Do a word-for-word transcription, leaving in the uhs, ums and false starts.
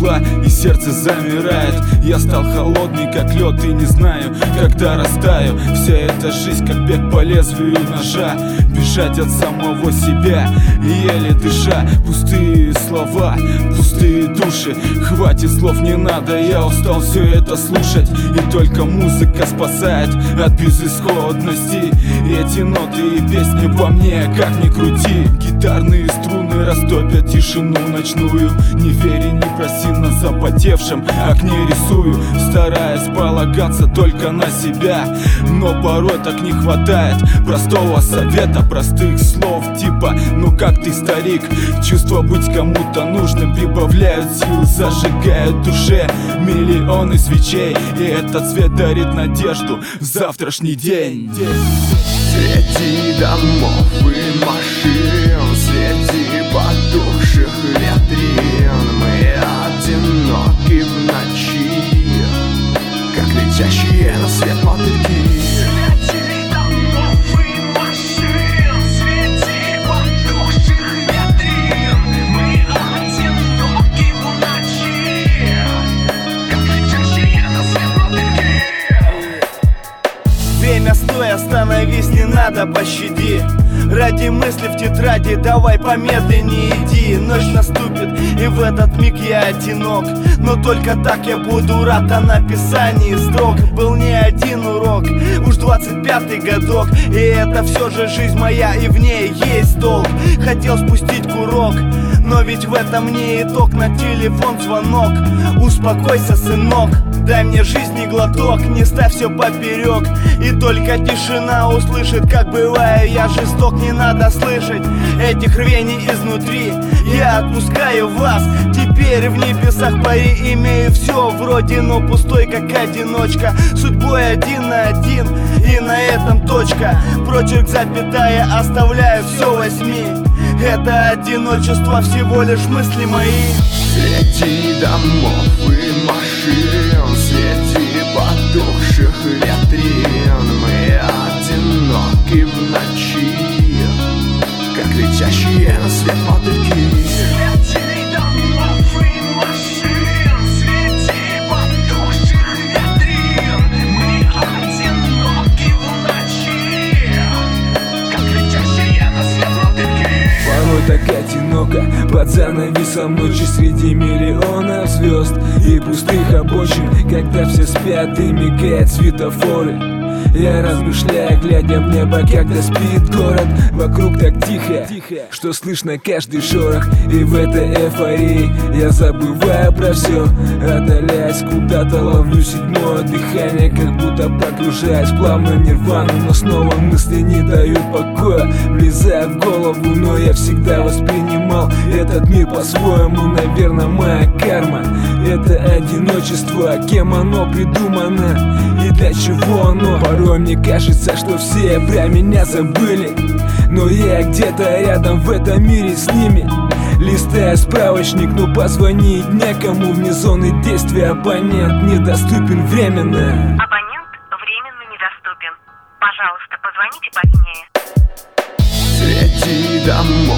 слова, и сердце замирает. Я стал холодный, как лед, и не знаю, когда растаю. Вся эта жизнь, как бег по лезвию ножа, бежать от самого себя, еле дыша. Пустые слова, пустые души, хватит слов, не надо, я устал все это слушать. И только музыка спасает от безысходности. Эти ноты и песни во мне, как ни крути. Гитарные струны растопят тишину ночную. Не верь и не проси, на запотевшем окне рисую, стараясь полагаться только на себя. Но порой так не хватает простого совета, простых слов типа: ну как ты, старик? Чувство быть кому-то нужным прибавляют сил, зажигают в душе миллионы свечей. И этот свет дарит надежду в завтрашний день. Среди домов и машин, среди потухших витрин, мы одиноки в ночи, как летящие на свет мотыльки. Среди домов и машин, среди потухших витрин, мы одиноки в ночи, как летящие на свет мотыльки. Время, стой, остановись, не надо, пощади. Ради мысли в тетради давай помедленнее иди. Ночь наступит, и в этот миг я одинок, но только так я буду рад о написании строк. Был не один урок, уж двадцать пятый годок, и это все же жизнь моя, и в ней есть толк. Хотел спустить курок, но ведь в этом не итог. На телефон звонок: успокойся, сынок, дай мне жизни глоток, не ставь все поперек. И только тишина услышит, как бываю я жесток. Не надо слышать этих рвений изнутри. Я отпускаю вас, теперь в небесах пари. Имею все вроде, но пустой, как одиночка. Судьбой один на один, и на этом точка. Прочерк, запятая, оставляю все восьми. Это одиночество всего лишь мысли мои. Среди домов и машин, среди потухших витрин, мы одиноки в ночи, как летящие на свет мотыльки. Среди домов и машин, среди потухших витрин, мы одиноки в ночи, как летящие на свет мотыльки. Порой так одиноко под занавесом ночи, среди миллионов звезд и пустых обочин. Когда все спят и мигают светофоры, я размышляю, глядя в небо, когда спит город. Вокруг так тихо, что слышно каждый шорох. И в этой эйфории я забываю про все, отдаляясь куда-то, ловлю седьмое дыхание, как будто погружаясь плавно в нирвану. Но снова мысли не дают покоя, влезая в голову. Но я всегда воспринимал этот мир по-своему. Наверное, моя карма — это одиночество. Кем оно придумано и для чего оно? Порой мне кажется, что все про меня забыли, но я где-то рядом в этом мире с ними. Листая справочник, но позвонить некому. Вне зоны действия абонент недоступен временно. Абонент временно недоступен. Пожалуйста, позвоните позднее. Среди домов